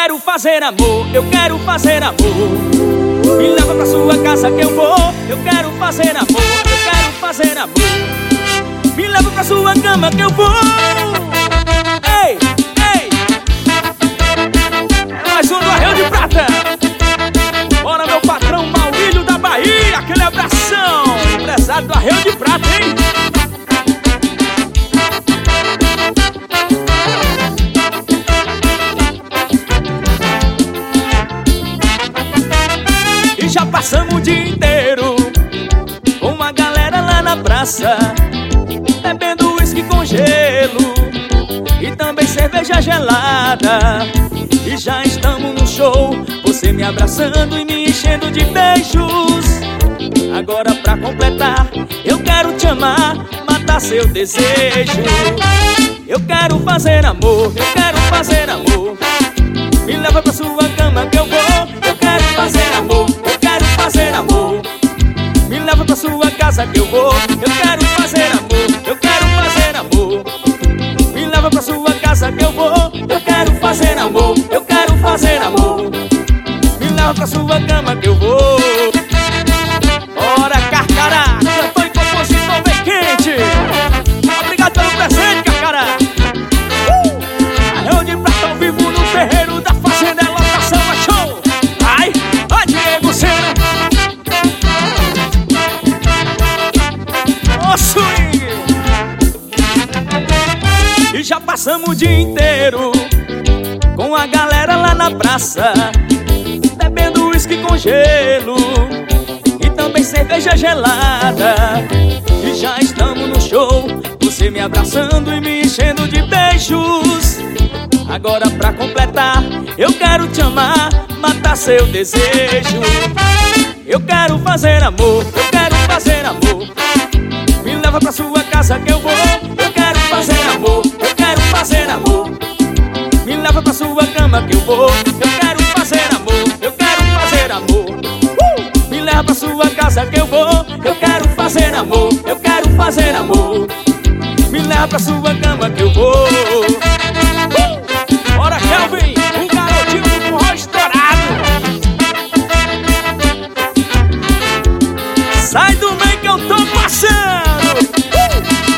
quero fazer amor, eu quero fazer amor. Me leva pra sua casa que eu vou. Eu quero fazer amor, eu quero fazer amor. Me leva pra sua cama que eu vou. Ei, ei. É mais um do Arreio de Prata. Bora, meu patrão Maurílio da Bahia. Aquele abração. Empresário do Arreio de Prata, hein? E já passamos o dia inteiro com uma galera lá na praça, bebendo uísque com gelo e também cerveja gelada. E já estamos no show, você me abraçando e me enchendo de beijos. Agora pra completar, eu quero te amar, matar seu desejo. Eu quero fazer amor, eu quero fazer amor. Me leva pra sua cama que eu vou. Eu quero fazer amor, eu quero fazer amor. Me leva pra sua casa que eu vou. Eu quero fazer amor, eu quero fazer amor. Me leva pra sua casa que eu vou. Eu quero fazer amor, eu quero fazer amor. Me leva pra sua cama que eu vou. Ora, Carcará, cantor e compositor bem quente. Obrigado pelo presente, Carcará. Arreio de Prata ao vivo no terreiro da fazenda, é lotação, é show. Ai, ai, Diego Sena. Ô, swing. E já passamos o dia inteiro com a galera lá na praça, bebendo uísque com gelo e também cerveja gelada. E já estamos no show, você me abraçando e me enchendo de beijos. Agora pra completar, eu quero te amar, matar seu desejo. Eu quero fazer amor, eu quero fazer amor. Me leva pra sua casa que eu vou. Eu quero fazer amor, eu quero fazer amor. Me leva pra sua cama que eu vou. Eu quero fazer amor, eu quero fazer amor. Me leva pra sua casa que eu vou. Eu quero fazer amor, eu quero fazer amor. Me leva pra sua cama que eu vou. Bora, Kelvin, o garotinho do forró estourado. Sai do meio que eu tô passando.